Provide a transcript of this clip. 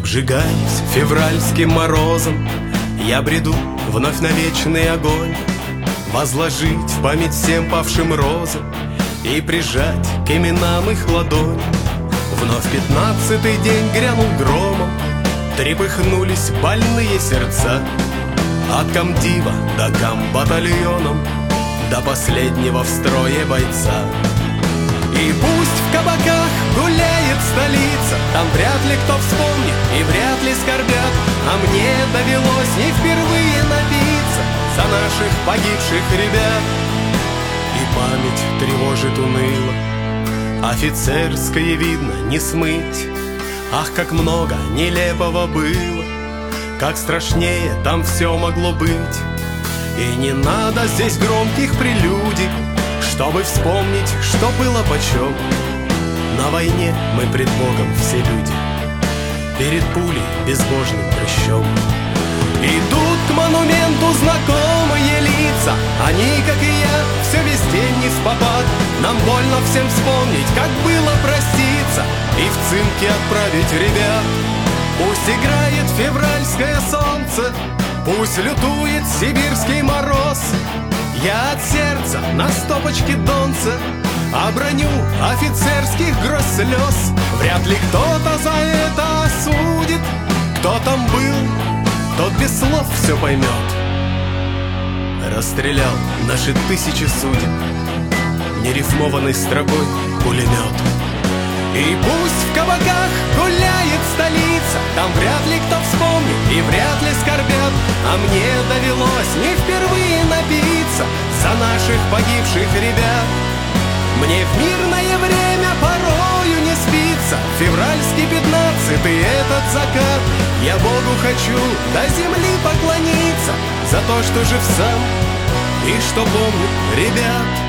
Обжигаясь февральским морозом, я бреду вновь на вечный огонь, возложить в память всем павшим розам и прижать к именам их ладонь. Вновь 15-й день грянул громом, трепыхнулись больные сердца. От комдива до комбатальоном, до последнего в строе бойца. И пусть в кабаках гуляет столица, там вряд ли кто вспомнит и вряд ли скорбят, а мне довелось не впервые напиться за наших погибших ребят. И память тревожит уныло, офицерское видно не смыть. Ах, как много нелепого было, как страшнее там все могло быть. И не надо здесь громких прелюдий, чтобы вспомнить, что было почем. На войне мы пред Богом все люди, перед пулей безбожным прыщом. Идут к монументу знакомые лица, они, как и я, все весь день не спопад. Нам больно всем вспомнить, как было проститься и в цинке отправить ребят. Пусть играет февральское солнце, пусть лютует сибирский мороз, я от сердца на стопочке донца оброню офицерских гроз слез. Вряд ли кто-то за это осудит, кто там был, тот без слов все поймет. Расстрелял наши тысячи судеб нерифмованной строкой пулемет. И пусть в кабаках гуляет столица, там вряд ли кто вспомнит и вряд ли скорбят, а мне довелось не впервые напиться за наших погибших ребят. Мне в мирное время порою не спится, февральский 15-й этот закат. Я Богу хочу до земли поклониться за то, что жив сам и что помнит ребят.